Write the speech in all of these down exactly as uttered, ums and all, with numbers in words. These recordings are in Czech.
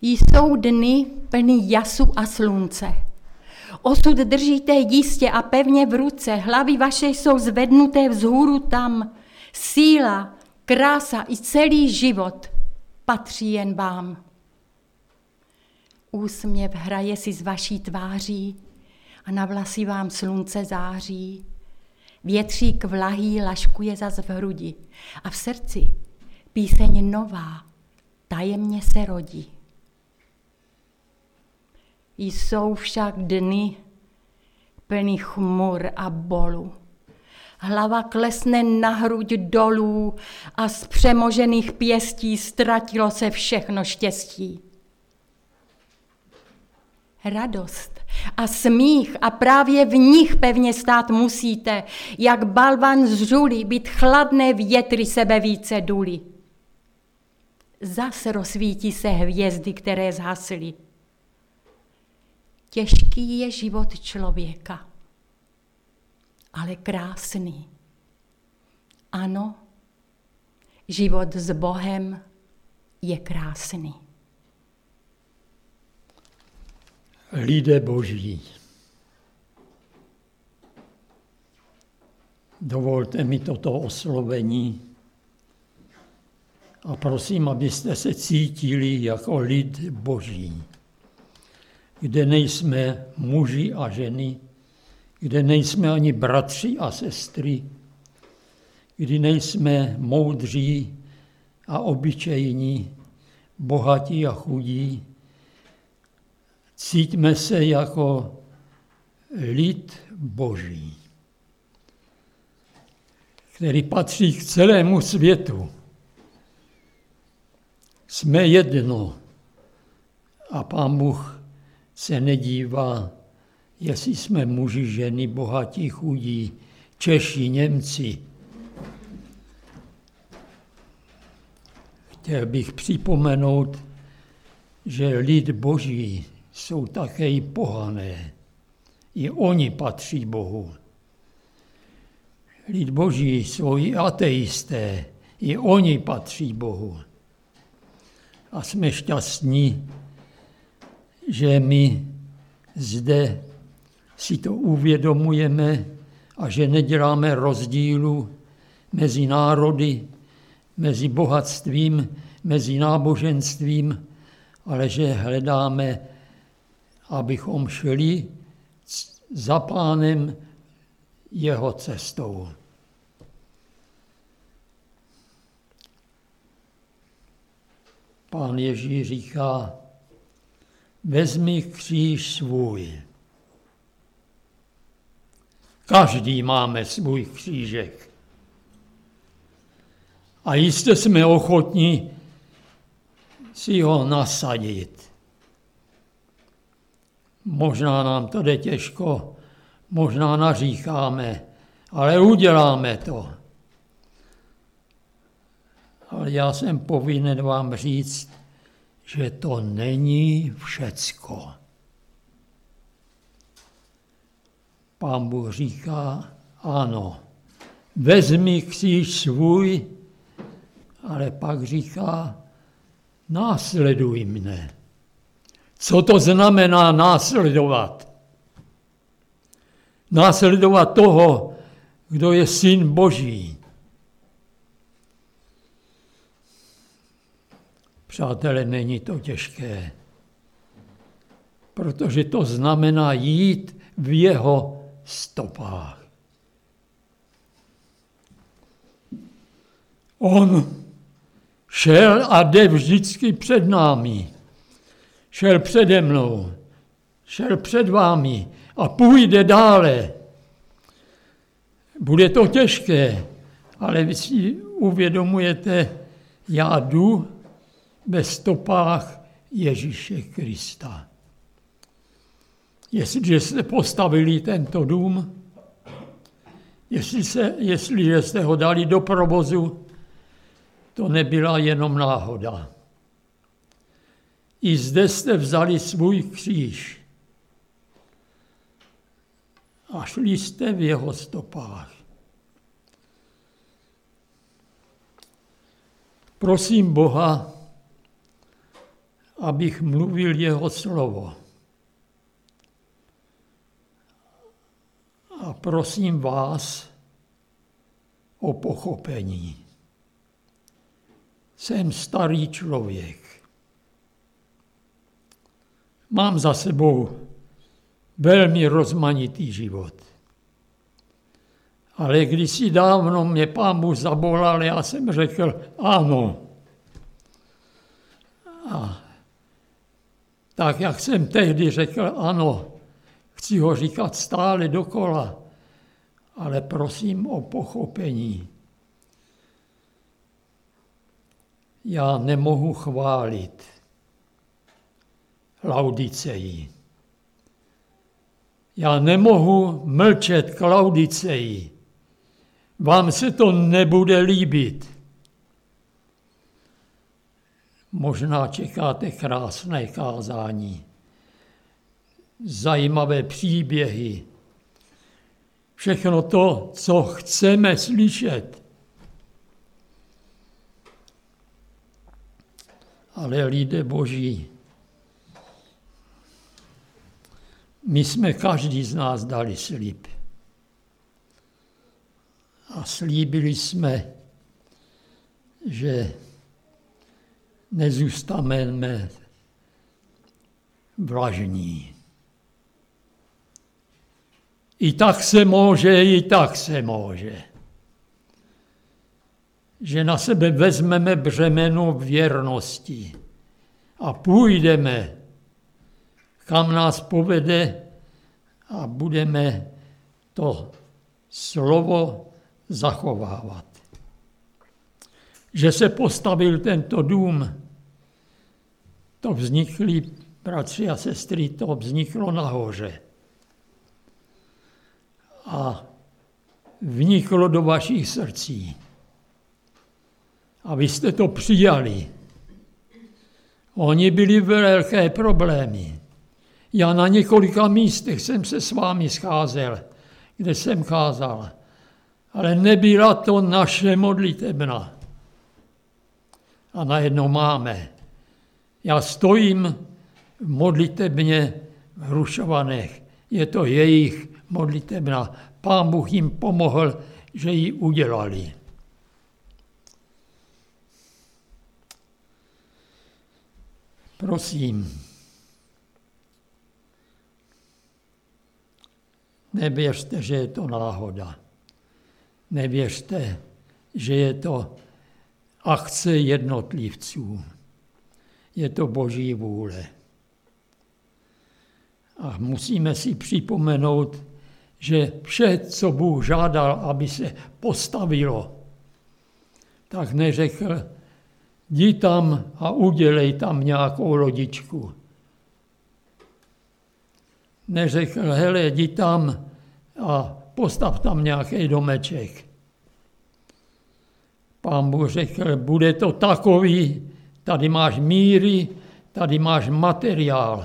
Jsou dny plný jasu a slunce. Osud držíte jistě a pevně v ruce, hlavy vaše jsou zvednuté vzhůru tam. Síla, krása i celý život patří jen vám. Úsměv hraje si z vaší tváří a na vlasy vám slunce září. Větřík vlahý laškuje zas v hrudi a v srdci píseň nová tajemně se rodí. Jsou však dny plný chmur a bolu. Hlava klesne na hruď dolů a z přemožených pěstí ztratilo se všechno štěstí. Radost a smích a právě v nich pevně stát musíte, jak balvan z žuly, být chladné větry sebe více duly. Zas rozsvítí se hvězdy, které zhasly. Těžký je život člověka, ale krásný. Ano, život s Bohem je krásný. Lidé boží, dovolte mi toto oslovení a prosím, abyste se cítili jako lid boží, kde nejsme muži a ženy, kde nejsme ani bratři a sestry, kdy nejsme moudří a obyčejní, bohatí a chudí. Cítíme se jako lid boží, který patří k celému světu. Jsme jedno a Pán Bůh se nedívá, jestli jsme muži, ženy, bohatí, chudí, Češi, Němci. Chtěl bych připomenout, že lid boží jsou také i pohané. I oni patří Bohu. Lid boží jsou i ateisté. I oni patří Bohu. A jsme šťastní, že my zde si to uvědomujeme a že neděláme rozdílu mezi národy, mezi bohatstvím, mezi náboženstvím, ale že hledáme, abychom šli za Pánem jeho cestou. Pán Ježíš říká, vezmi kříž svůj. Každý máme svůj křížek. A jistě jsme ochotní si ho nasadit. Možná nám to jde těžko, možná naříkáme, ale uděláme to. Ale já jsem povinen vám říct, že to není všecko. Pán Bůh říká, ano, vezmi kříž svůj, ale pak říká, následuj mne. Co to znamená následovat? Následovat toho, kdo je syn Boží. Přátelé, není to těžké, protože to znamená jít v jeho stopách. On šel a jde vždycky před námi. Šel přede mnou, šel před vámi a půjde dále. Bude to těžké, ale vy si uvědomujete, já jdu ve stopách Ježíše Krista. Jestliže jste postavili tento dům, jestli se, jestliže jste ho dali do provozu, to nebyla jenom náhoda. I zde jste vzali svůj kříž a šli jste v jeho stopách. Prosím Boha, abych mluvil jeho slovo. A prosím vás o pochopení. Jsem starý člověk. Mám za sebou velmi rozmanitý život. Ale kdysi dávno mě Pán Bůh zavolal, já jsem řekl ano. A tak, jak jsem tehdy řekl ano, chci ho říkat stále dokola, ale prosím o pochopení. Já nemohu chválit Laodicei. Já nemohu mlčet k Laodicei. Vám se to nebude líbit. Možná čekáte krásné kázání, zajímavé příběhy, všechno to, co chceme slyšet. Ale lidé Boží, my jsme každý z nás dali slib. A slíbili jsme, že nezůstaneme vlažní. I tak se může, i tak se může. Že na sebe vezmeme břemeno věrnosti a půjdeme, kam nás povede a budeme to slovo zachovávat. Že se postavil tento dům, to vznikly, bratři a sestry, to vzniklo nahoře. A vniklo do vašich srdcí. A vy jste to přijali. Oni byli velké problémy. Já na několika místech jsem se s vámi scházel, kde jsem kázal. Ale nebyla to naše modlitebna. A najednou máme. Já stojím v modlitebně v Hrušovanech. Je to jejich modlitebna. Pán Bůh jim pomohl, že ji udělali. Prosím, nevěřte, že je to náhoda. Nevěřte, že je to akce jednotlivců. Je to Boží vůle. A musíme si připomenout, že vše, co Bůh žádal, aby se postavilo, tak neřekl, jdi tam a udělej tam nějakou lodičku. Neřekl, hele, jdi tam a postav tam nějaký domeček. Pán Bůh řekl, bude to takový, tady máš míry, tady máš materiál.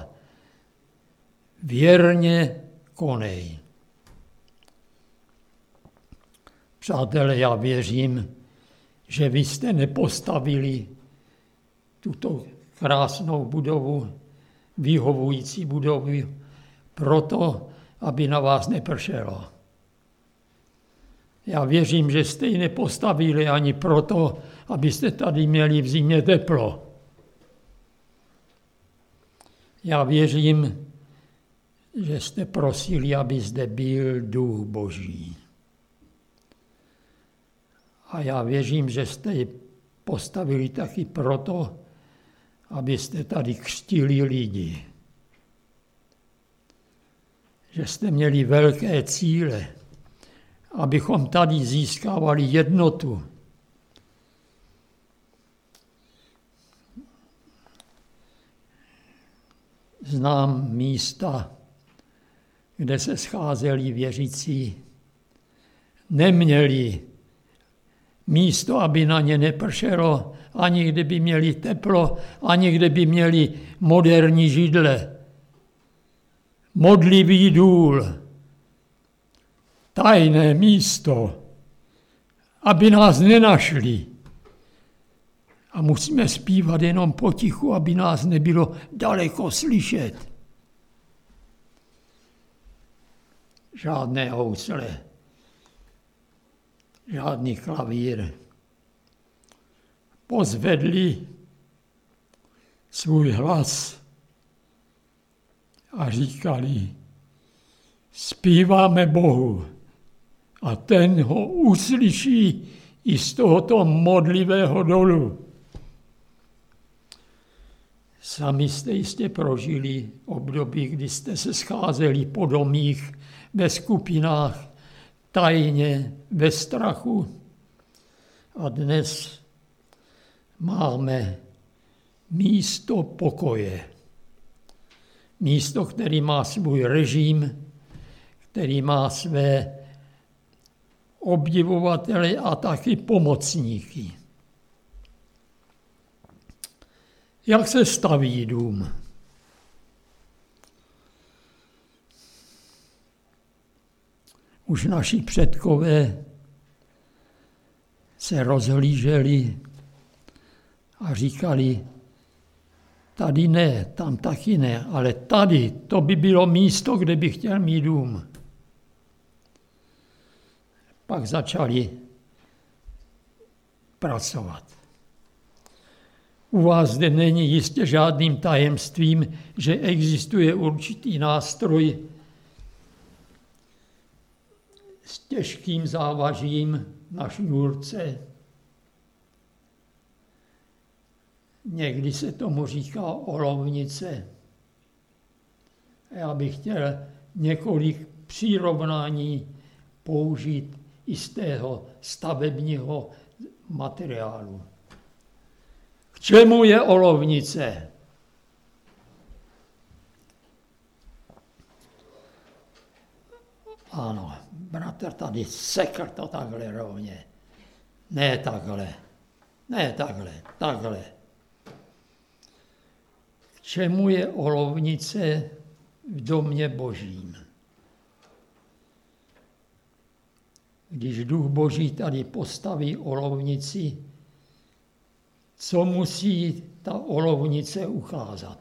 Věrně konej. Přátelé, já věřím, že vy jste nepostavili tuto krásnou budovu, vyhovující budovu, proto, aby na vás nepršelo. Já věřím, že jste ji nepostavili ani proto, abyste tady měli v zimě teplo. Já věřím, že jste prosili, aby zde byl Duch Boží. A já věřím, že jste ji postavili taky proto, abyste tady křtili lidi. Že jste měli velké cíle, abychom tady získávali jednotu. Znám místa, kde se scházeli věřící, neměli místo, aby na ně nepršelo, ani kdyby měli teplo, ani kdyby měli moderní židle. Modlivý důl, tajné místo, aby nás nenašli, A musíme zpívat jenom potichu, aby nás nebylo daleko slyšet. Žádné housle, žádný klavír. Pozvedli svůj hlas a říkali, zpíváme Bohu a ten ho uslyší i z tohoto modlivého dolu. Sami jste jistě prožili období, kdy jste se scházeli po domích, ve skupinách, tajně, ve strachu. A dnes máme místo pokoje. Místo, který má svůj režim, který má své obdivovatele a taky pomocníky. Jak se staví dům? Už naši předkové se rozhlíželi a říkali, tady ne, tam taky ne, ale tady, to by bylo místo, kde bych chtěl mít dům. Pak začali pracovat. U vás zde není jistě žádným tajemstvím, že existuje určitý nástroj s těžkým závažím na šňůrce. Někdy se tomu říká olovnice. Já bych chtěl několik přirovnání použít i z tého stavebního materiálu. K čemu je olovnice? Ano, bratr tady sekr to takhle rovně. Ne takhle, ne takhle, takhle. K čemu je olovnice v domě Božím? Když Duch Boží tady postaví olovnici, co musí ta olovnice ukázat?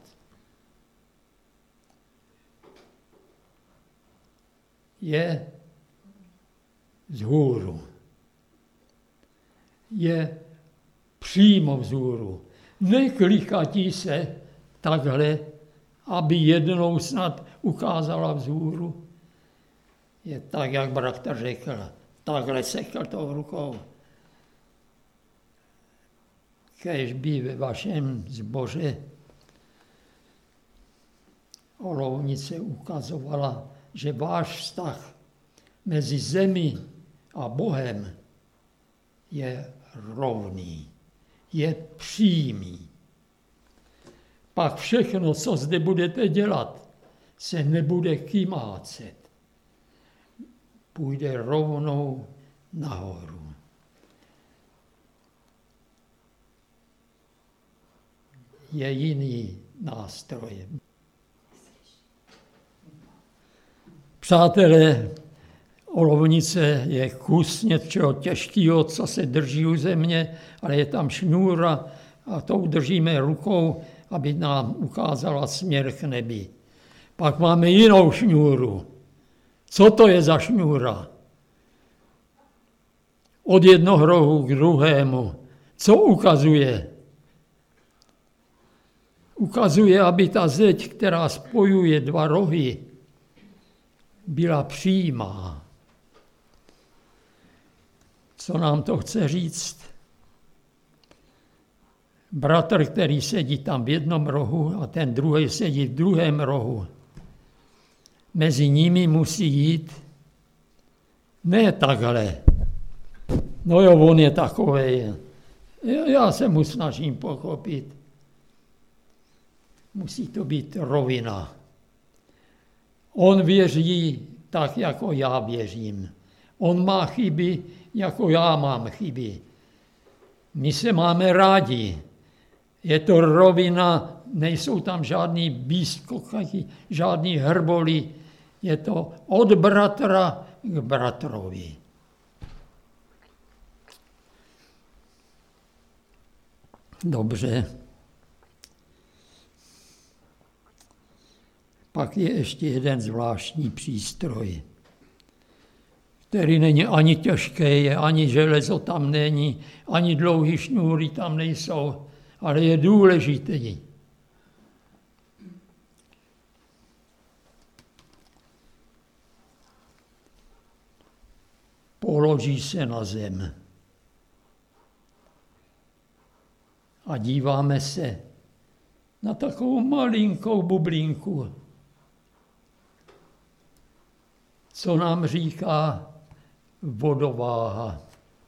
Je vzhůru. Je přímo vzhůru. Neklikatí se takhle, aby jednou snad ukázala vzhůru. Je tak, jak bratr řekl, takhle sekl tou rukou. Kéž by ve vašem zboře olovnice ukazovala, že váš vztah mezi zemí a Bohem je rovný, je přímý. Pak všechno, co zde budete dělat, se nebude kymácet. Půjde rovnou nahoru. Je jiný nástroj. Přátelé, olovnice je kus něčeho těžkého, co se drží u země, ale je tam šňůra a tou držíme rukou, aby nám ukázala směr k nebi. Pak máme jinou šňůru. Co to je za šňůra? Od jednoho rohu k druhému. Co ukazuje? Ukazuje, aby ta zeď, která spojuje dva rohy, byla přímá. Co nám to chce říct? Bratr, který sedí tam v jednom rohu a ten druhý sedí v druhém rohu. Mezi nimi musí jít ne takhle. No jo, on je takovej. Já se mu snažím pochopit. Musí to být rovina. On věří tak, jako já věřím. On má chyby, jako já mám chyby. My se máme rádi. Je to rovina, nejsou tam žádný výskoky, žádný hrboly. Je to od bratra k bratrovi. Dobře. Pak je ještě jeden zvláštní přístroj, který není ani těžký, ani železo tam není, ani dlouhý šňůry tam nejsou, ale je důležitý. Položí se na zem a díváme se na takovou malinkou bublinku, co nám říká vodováha.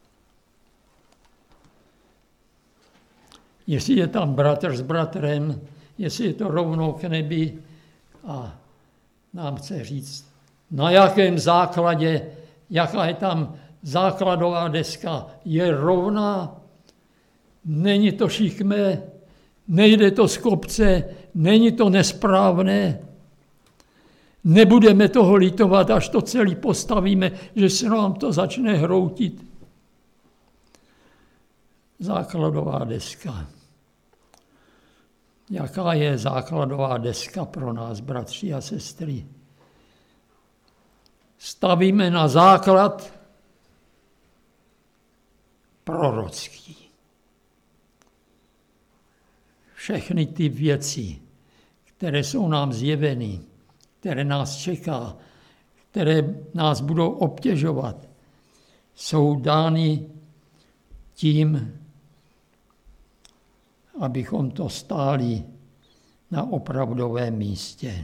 Jestli je tam bratr s bratrem, jestli je to rovnou k nebi a nám chce říct, na jakém základě, jaká je tam základová deska, je rovná, není to šikmé, nejde to z kopce, není to nesprávné. Nebudeme toho litovat, až to celý postavíme, že se nám to začne hroutit. Základová deska. Jaká je základová deska pro nás, bratři a sestry? Stavíme na základ prorocký. Všechny ty věci, které jsou nám zjeveny, které nás čeká, které nás budou obtěžovat, jsou dány tím, abychom to stáli na opravdovém místě.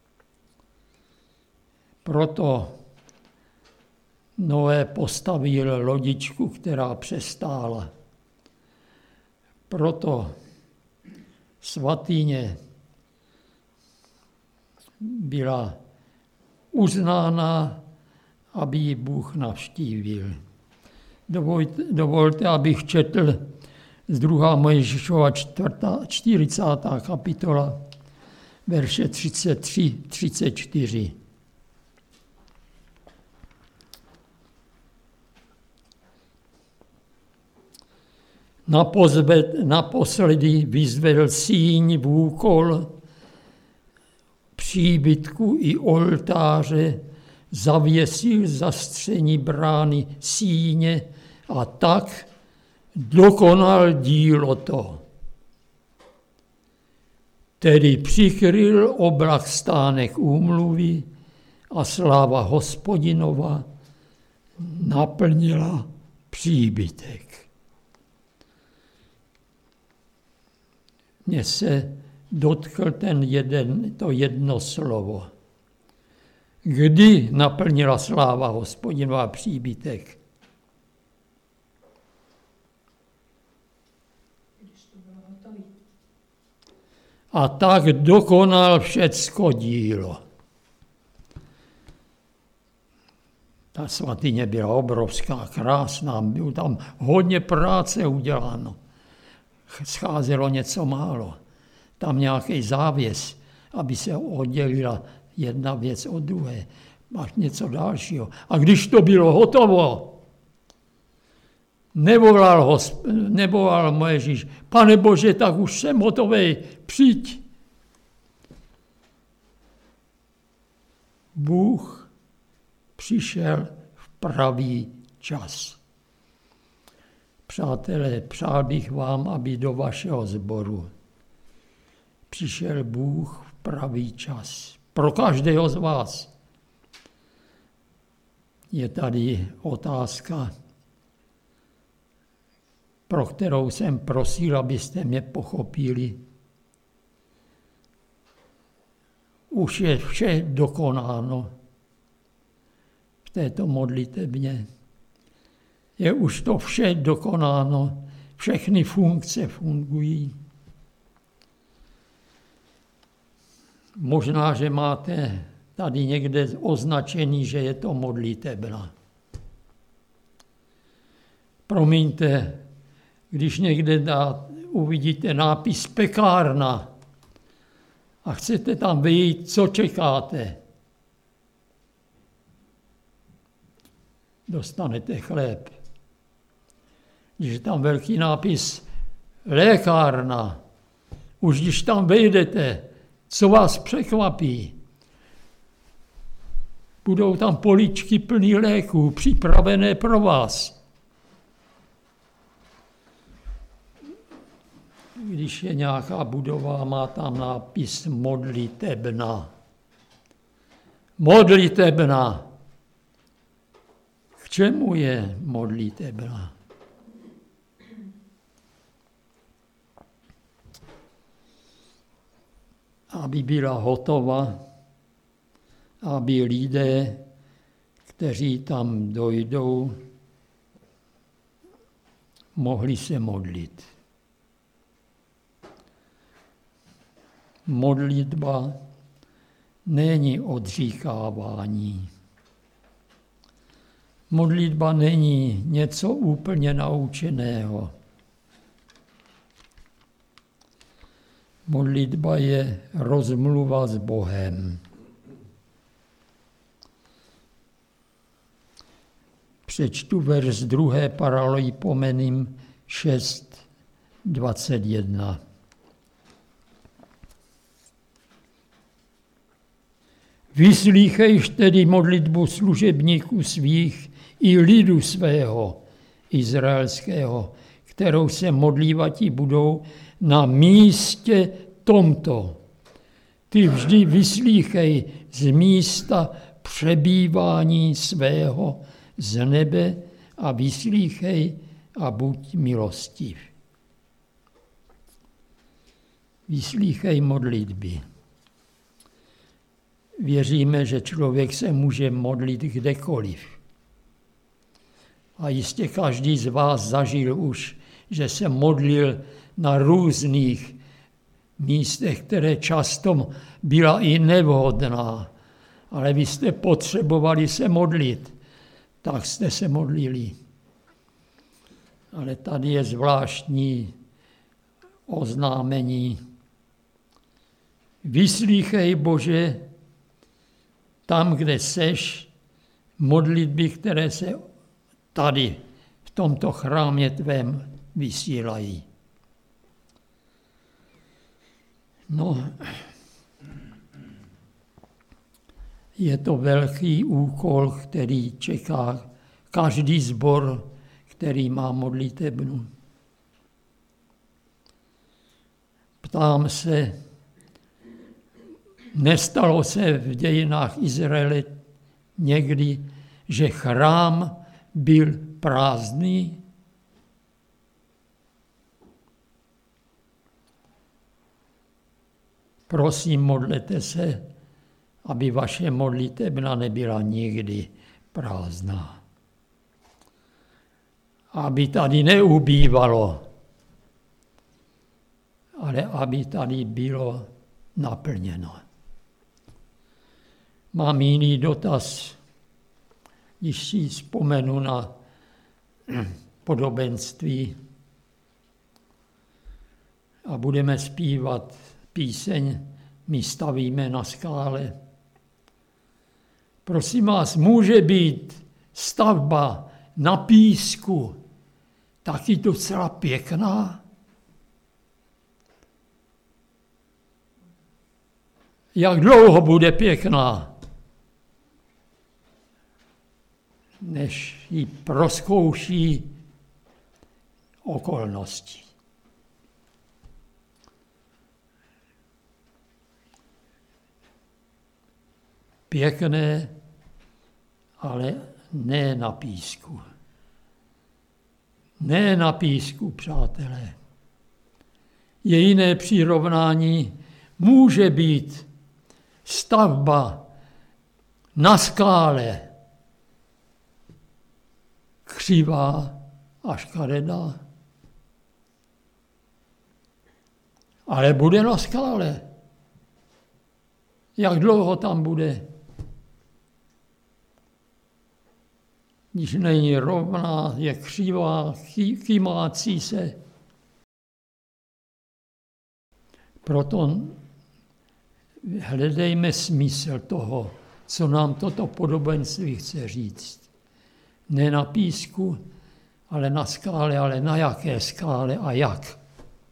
Proto Noé postavil lodičku, která přestála. Proto svatyně byla uznána, aby ji Bůh navštívil. Dovolte, dovolte abych četl z druhá Mojžíšova čtyřicátá kapitola, verše třicet tři třicet čtyři. Naposledy vyzvedl síň v úkol příbytku i oltáře, zavěsil zastření brány síně a tak dokonal dílo to. Tedy přikryl oblak stánek úmluvy a sláva Hospodinova naplnila příbytek. Mně se dotkl ten jeden, to jedno slovo. Kdy naplnila sláva Hospodinova příbytek? A tak dokonal všecko dílo. Ta svatyně byla obrovská, krásná, bylo tam hodně práce uděláno. Scházelo něco málo. Tam nějaký závěs, aby se oddělila jedna věc od druhé. Máš něco dalšího. A když to bylo hotovo, nevolal, ho, nevolal Mojžíš, Pane Bože, tak už jsem hotovej, přijď. Bůh přišel v pravý čas. Přátelé, přál bych vám, aby do vašeho sboru přišel Bůh v pravý čas. Pro každého z vás. Je tady otázka, pro kterou jsem prosil, abyste mě pochopili. Už je vše dokonáno v této modlitebně. Je už to vše dokonáno, všechny funkce fungují. Možná, že máte tady někde označený, že je to modlitebna. Promiňte, když někde dá, uvidíte nápis pekárna a chcete tam vyjít, co čekáte? Dostanete chléb. Když je tam velký nápis lékárna. Už když tam vejdete, co vás překvapí? Budou tam poličky plný léků, připravené pro vás. Když je nějaká budova, má tam nápis modlitebna. Modlitebna. K čemu je modlitebna? Aby byla hotova, aby lidé, kteří tam dojdou, mohli se modlit. Modlitba není odříkávání. Modlitba není něco úplně naučeného. Modlitba je rozmluva s Bohem. Přečtu verš druhé Paralipomenim šest dvacet jedna. Vyslýchejš tedy modlitbu služebníků svých i lidu svého, izraelského, kterou se modlívati budou na místě tomto. Ty vždy vyslýchej z místa přebývání svého z nebe a vyslýchej a buď milostiv. Vyslýchej modlitby. Věříme, že člověk se může modlit kdekoliv. A jistě každý z vás zažil už, že se modlil na různých místech, které často byla i nevhodná. Ale vy jste potřebovali se modlit, tak jste se modlili. Ale tady je zvláštní oznámení. Vyslýchej, Bože, tam, kde seš, modlitby, které se tady, v tomto chrámě tvém, vysílají. No, je to velký úkol, který čeká každý sbor, který má modlitebnu. Ptám se, nestalo se v dějinách Izraele někdy, že chrám byl prázdný? Prosím, modlete se, aby vaše modlitebna nebyla nikdy prázdná. Aby tady neubývalo, ale aby tady bylo naplněno. Mám jiný dotaz, když si vzpomenu na podobenství a budeme zpívat píseň My stavíme na skále. Prosím vás, může být stavba na písku taky docela pěkná? Jak dlouho bude pěkná, než ji prozkouší okolnosti. Pěkné, ale ne na písku. Ne na písku, přátelé. Je jiné přirovnání, může být stavba na skále křivá a škaredá, ale bude na skále. Jak dlouho tam bude? Když není rovná, je křivá, kymácí se. Proto hledejme smysl toho, co nám toto podobenství chce říct. Ne na písku, ale na skále, ale na jaké skále a jak.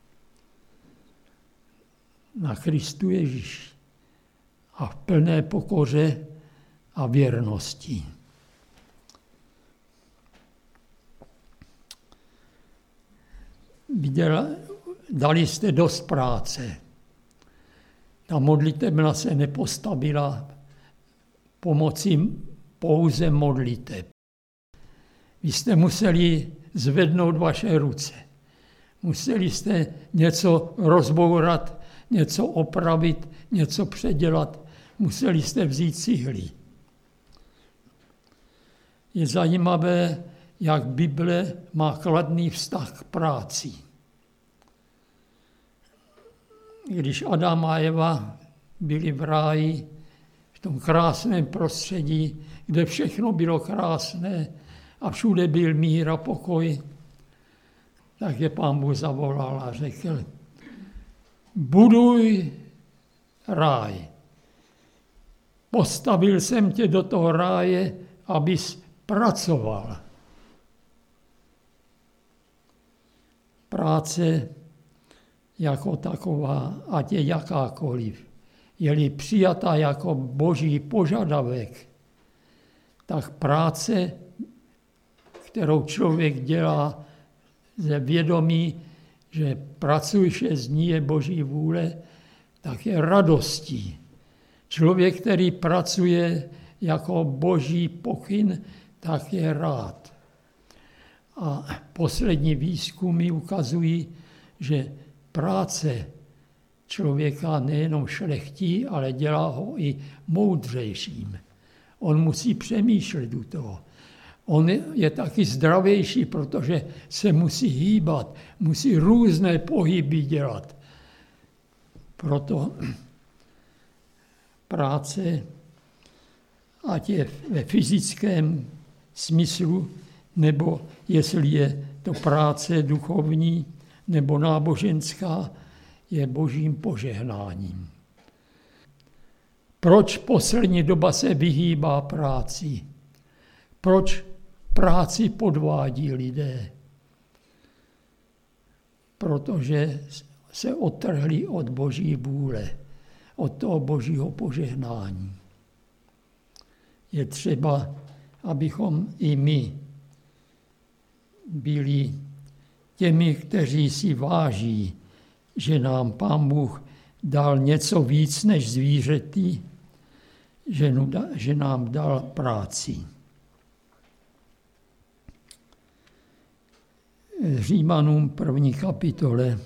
na Kristu Ježíši a v plné pokoře a věrnosti. Viděla, dali jste dost práce. Ta modlitebna se nepostavila pomocí pouze modliteb. Vy jste museli zvednout vaše ruce. Museli jste něco rozbourat, něco opravit, něco předělat. Museli jste vzít cihly. Je zajímavé, jak Bible má kladný vztah k práci. Když Adam a Eva byli v ráji, v tom krásném prostředí, kde všechno bylo krásné a všude byl mír a pokoj, tak je Pán Bůh zavolal a řekl, buduj ráj. Postavil jsem tě do toho ráje, abys pracoval. Práce jako taková, ať je jakákoliv, je-li přijata jako boží požadavek, tak práce, kterou člověk dělá ze vědomí, že pracuješ z ní je boží vůle, tak je radostí. Člověk, který pracuje jako boží pokyn, tak je rád. A poslední výzkumy ukazují, že práce člověka nejenom šlechtí, ale dělá ho i moudřejším. On musí přemýšlet u toho. On je taky zdravější, protože se musí hýbat, musí různé pohyby dělat. Proto práce, ať je ve fyzickém smyslu, nebo jestli je to práce duchovní nebo náboženská, je božím požehnáním. Proč poslední doba se vyhýbá práci? Proč práci podvádí lidé? Protože se odtrhli od boží vůle, od toho božího požehnání. Je třeba, abychom i my byli těmi, kteří si váží, že nám Pán Bůh dal něco víc než zvířeti, že nám dal práci. Římanům první kapitole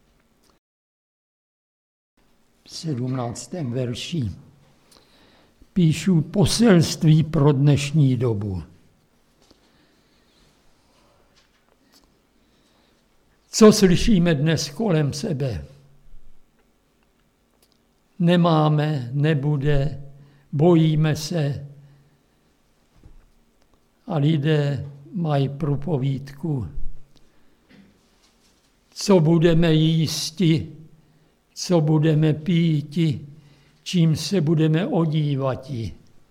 v sedmnáctém verši píšu poselství pro dnešní dobu. Co slyšíme dnes kolem sebe? Nemáme, nebude, bojíme se a lidé mají průpovídku. Co budeme jísti, co budeme píti, čím se budeme odívati.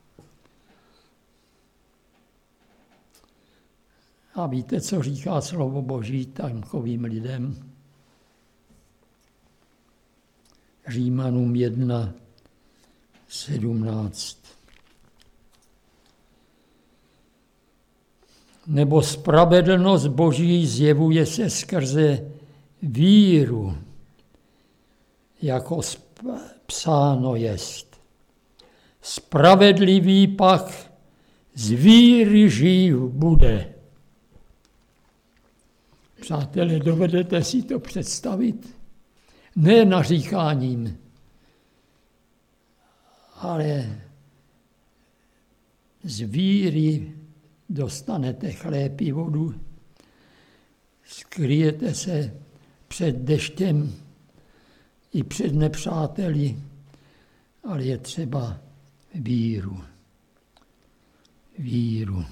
A víte, co říká slovo Boží takovým lidem? Římanům jedna sedmnáct. Nebo spravedlnost Boží zjevuje se skrze víru, jako psáno jest. Spravedlivý pak z víry živ bude. Přátelé, dovedete si to představit? Ne naříkáním, ale z víry dostanete chléb i vodu, skryjete se před deštěm i před nepřáteli, ale je třeba víru. Víru.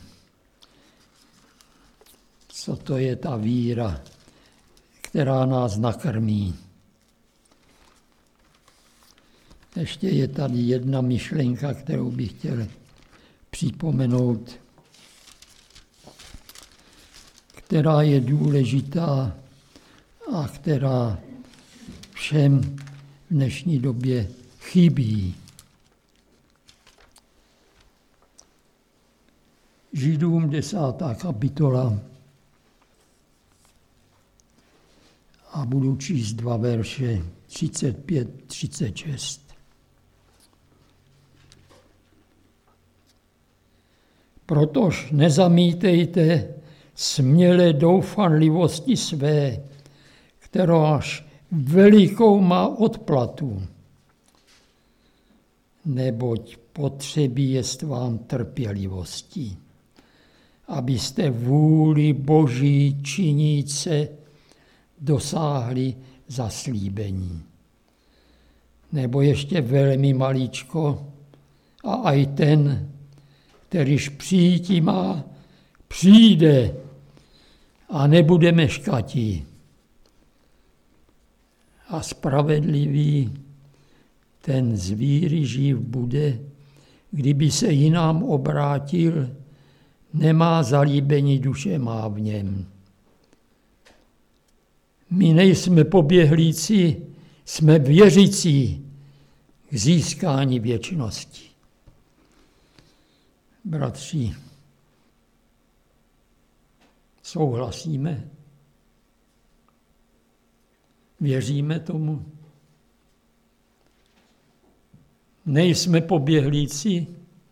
Co to je ta víra, která nás nakrmí? Ještě je tady jedna myšlenka, kterou bych chtěl připomenout, která je důležitá a která všem dnešní době chybí. Židům desátá kapitola a budu číst dva verše třicet pět třicet šest. Protož nezamítejte smělé doufanlivosti své, kteráž velikou má odplatu, neboť potřebí jest vám trpělivosti, abyste vůli Boží činíce dosáhli zaslíbení. Nebo ještě velmi maličko a aj ten, kterýž přijítí má, přijde a nebude meškatí. A spravedlivý ten z víry živ bude, kdyby se jinam obrátil, nemá zalíbení duše má v něm. My nejsme poběhlíci, jsme věřící k získání věčnosti. Bratři, souhlasíme? Věříme tomu? Nejsme poběhlíci?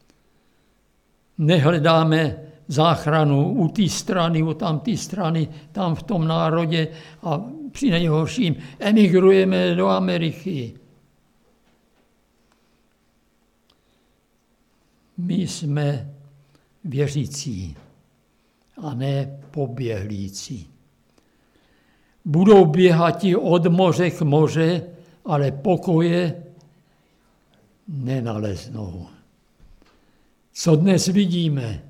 Nehledáme záchranu u té strany, u tam té strany, tam v tom národě a při nejhorším emigrujeme do Ameriky. My jsme věřící a ne poběhlíci. Budou běhati od moře k moře, ale pokoje nenaleznou. Co dnes vidíme?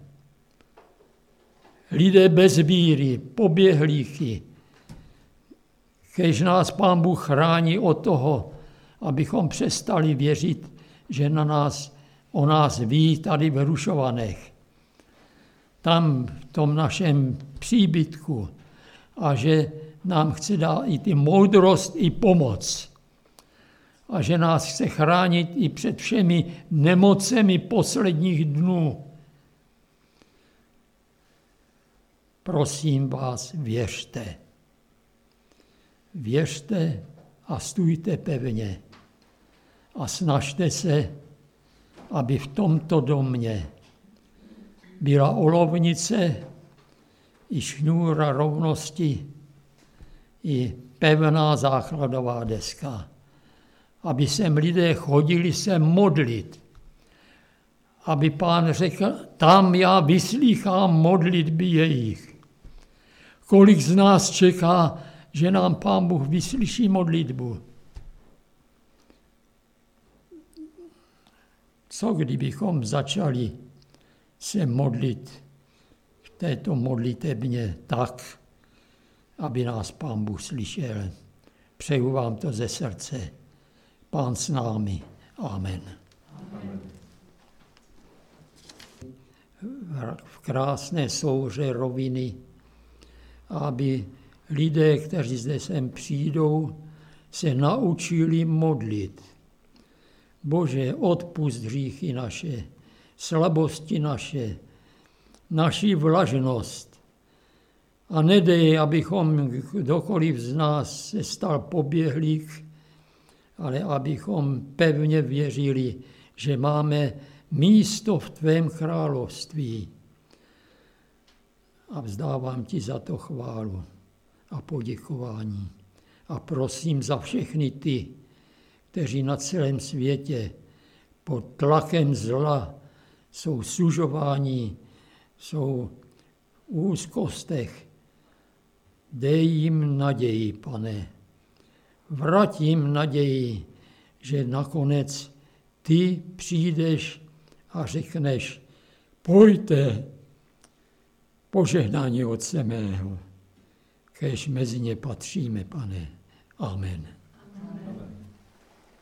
Lidé bez víry, poběhlíky, kež nás Pán Bůh chrání od toho, abychom přestali věřit, že na nás, o nás ví tady v Hrušovanech, tam v tom našem příbytku a že nám chce dát i ty moudrost, i pomoc. A že nás chce chránit i před všemi nemocemi posledních dnů. Prosím vás, věřte. Věřte a stůjte pevně. A snažte se, aby v tomto domě byla olovnice i šňůra rovnosti, i pevná základová deska. Aby sem lidé chodili se modlit. Aby Pán řekl, tam já vyslýchám modlitby jejich. Kolik z nás čeká, že nám Pán Bůh vyslyší modlitbu? Co kdybychom začali se modlit v této modlitebně tak, aby nás Pán Bůh slyšel? Přeju vám to ze srdce. Pán s námi. Amen. Amen. V krásné souhře roviny, aby lidé, kteří zde sem přijdou, se naučili modlit. Bože, odpusť hříchy naše, slabosti naše, naši vlažnost. A nedej, abychom kdokoliv z nás se stal poběhlík, ale abychom pevně věřili, že máme místo v tvém království. A vzdávám ti za to chválu a poděkování. A prosím za všechny ty, kteří na celém světě pod tlakem zla jsou sužováni, jsou v úzkostech. Dej jim naději, Pane. Vrať jim naději, že nakonec ty přijdeš a řekneš, pojďte, požehnání Otce mého, kéž mezi ně patříme, Pane. Amen.